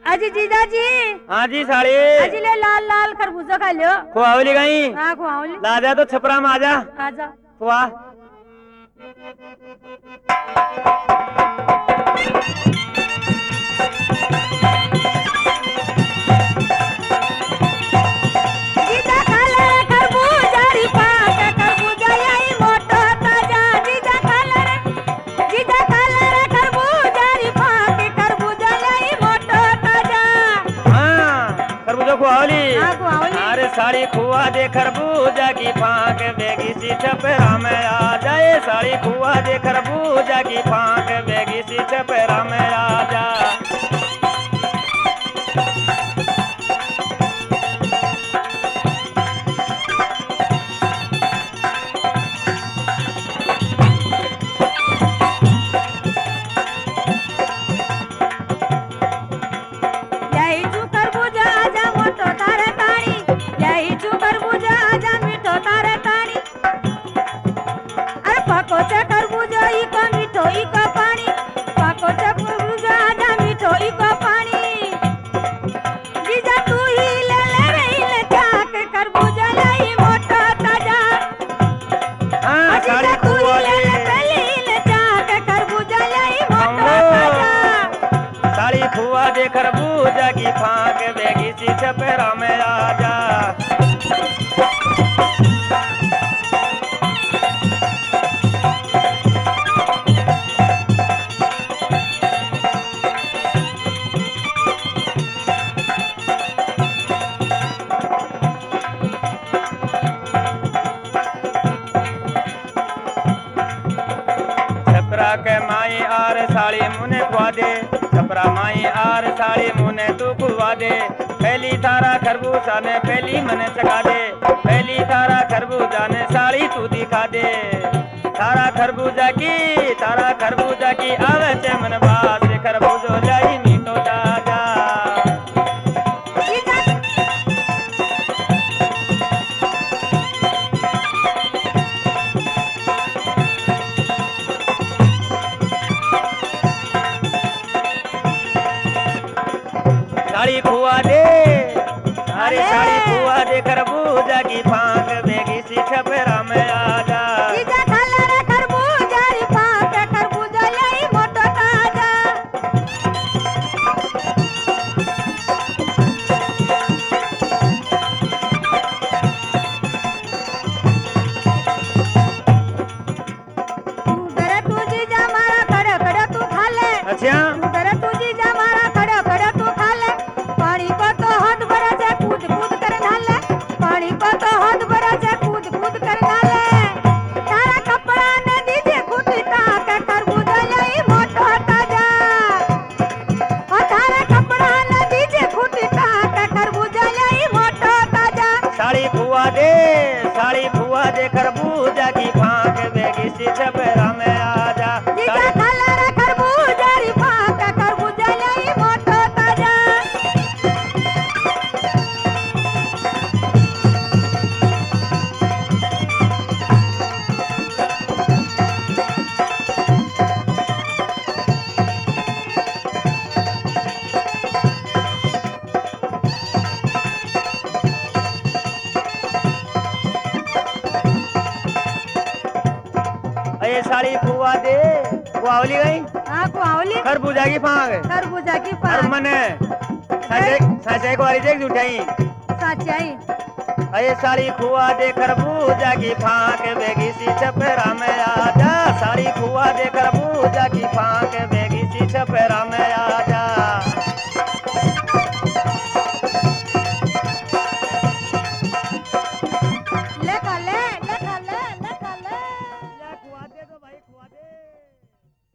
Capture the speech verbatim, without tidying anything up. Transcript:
अजी जीजा जी। हाँ जी साड़ी। अजी ले लाल लाल खरबूजा खा लियो। खुआवली गई। हाँ खुआवली। ला दे तो छपरा में आजा। आजा। खुआ। अरे साड़ी खुआ दे खरबूजा की फांक बेगी सी छपरा में आ जाए। साड़ी खुआ दे खरबूजा की फांक बेगी सी छपरा में आ जा। खरबूजा की फांक बेगी सी छपरा में आ जा। छपरा के माई आर साड़ी मुने खुआ दे। छपरा माई आर साड़ी मुने तू खुआ दे। पहली थारा खरबूजा ने पहली मने चका दे। पहली थारा खरबूजा ने साड़ी तू दिखा दे। थारा खरबूजा की थारा खरबूजा की आवे चे मन बास खरबूजो लाई मीठो दादा। साड़ी खुआ दे। अरे साड़ी खुआ दे खरबूजा की फांक बेगी सी छपरा में आ जा। अच्छा साड़ी खुआ दे। साड़ी खुआ दे खरबूजा की फांक बेगी सी छपरा में आ जा। ये साड़ी खुआ दे। खुआवली गई। हाँ खुआवली। खरबूजा की फांक। खरबूजा की फांक। मने सच्चाई को वाली देख झूठाई। सच्चाई। ये साड़ी खुआ दे खरबूजा की फांक बेगी सी छपरा में आ जा। साड़ी खुआ दे खरबूजा की फांक बेगी सी छपरा में आ जा।